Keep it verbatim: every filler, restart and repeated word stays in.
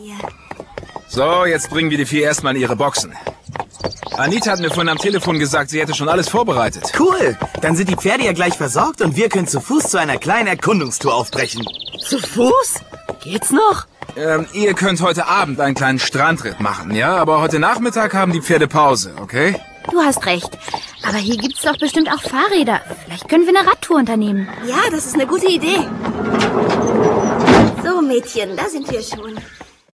Hier. So, jetzt bringen wir die vier erstmal in ihre Boxen. Anita hat mir vorhin am Telefon gesagt, sie hätte schon alles vorbereitet. Cool, dann sind die Pferde ja gleich versorgt und wir können zu Fuß zu einer kleinen Erkundungstour aufbrechen. Zu Fuß? Geht's noch? Ähm, ihr könnt heute Abend einen kleinen Strandritt machen, ja? Aber heute Nachmittag haben die Pferde Pause, okay? Du hast recht. Aber hier gibt's doch bestimmt auch Fahrräder. Vielleicht können wir eine Radtour unternehmen. Ja, das ist eine gute Idee. So, Mädchen, da sind wir schon.